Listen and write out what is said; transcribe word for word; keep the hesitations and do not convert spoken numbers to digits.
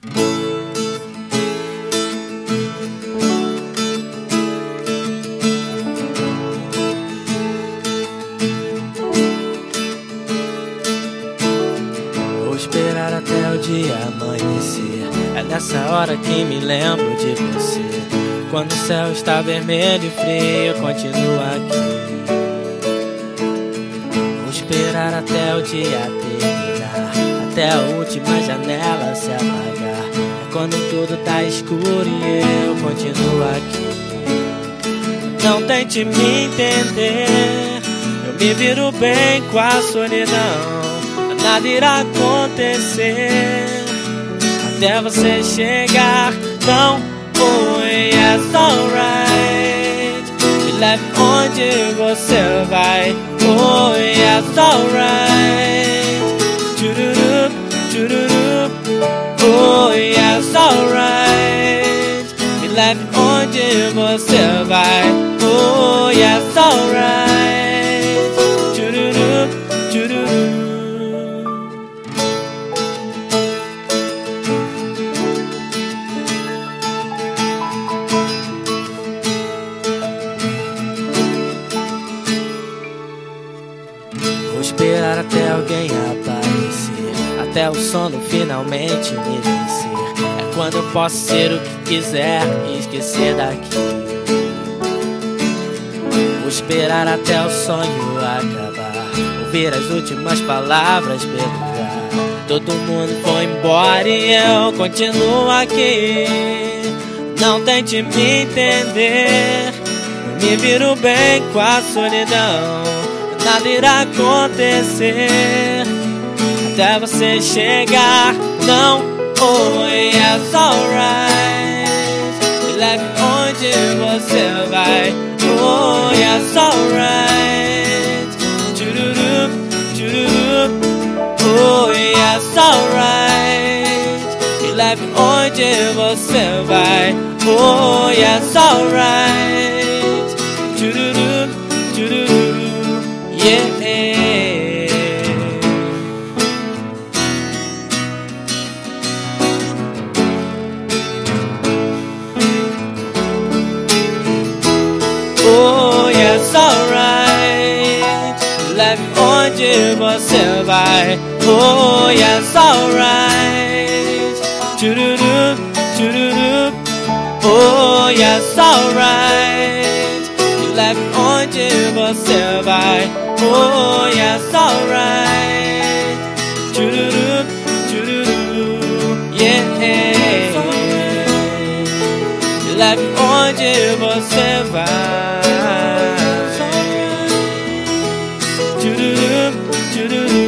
Vou esperar até o dia amanhecer. É nessa hora que me lembro de você. Quando o céu está vermelho e frio, eu continuo aqui. Vou esperar até o dia terminar, até a última janela se apagar. É quando tudo tá escuro e eu continuo aqui. Não tente me entender, eu me viro bem com a solidão. Nada irá acontecer até você chegar. Não, oh, yes, alright. Me leve onde você vai. Oh, yes, alright. Tchururup, tchururup. Oh, yes, alright. Me leve onde você vai. Oh, yes, alright. Tchururup, tchururup. Vou esperar até alguém aparecer, até o sono finalmente me vencer. É quando eu posso ser o que quiser e esquecer daqui. Vou esperar até o sonho acabar, ouvir as últimas palavras pelo ar. Todo mundo foi embora e eu continuo aqui. Não tente me entender, eu me viro bem com a solidão. Nada irá acontecer até você chegar. Não, oh, yes, alright. Me leve onde você vai. Oh, yes, alright. Tchururup, tchururup. Oh, yes, alright. Me leve onde você vai. Oh, yes, alright. Tchururup, tchururup. Yeah. Oh, yes, alright. Leve onde você vai. Oh, yes, alright. Tchururup, tchururup. Oh, yes, alright. Leve onde você vai. Oh, yes, alright. Tchururup, tchururup. Yeah. Leve onde você vai. Tchururup, tchururup.